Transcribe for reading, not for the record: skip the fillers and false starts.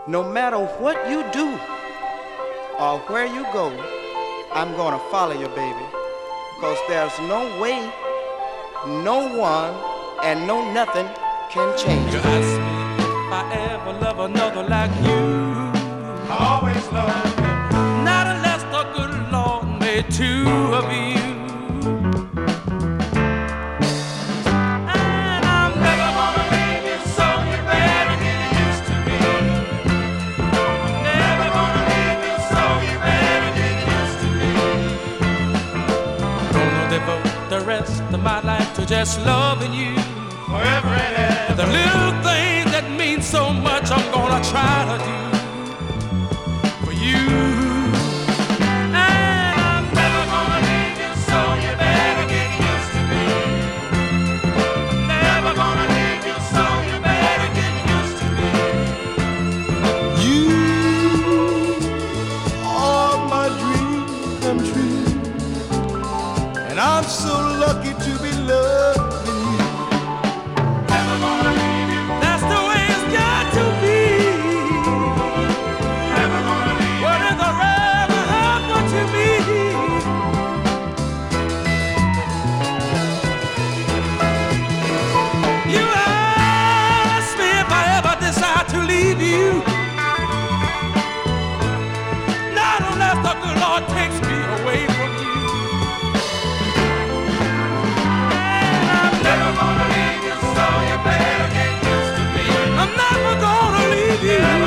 No matter what you do or where you go, I'm gonna follow you, baby. Cause there's no way, no one, and no nothing can change you. it. You ask me if I ever love another like you. I always love you. Not unless the good Lord made two of you. My life to just loving you forever and ever. The little things that mean so much I'm gonna try to do for you. And I'm never gonna leave you, so you better get used to me. I'm never gonna leave you, so you better get used to me. You are my dream come true, and I'm so lucky to be loving you. Never gonna leave you. That's the way it's got to be. Never gonna leave you. Whatever ever happened to me. You ask me if I ever decide to leave you. Not unless the good Lord takes me away from you. Never gonna leave you, so you better get used to me. I'm never gonna leave you.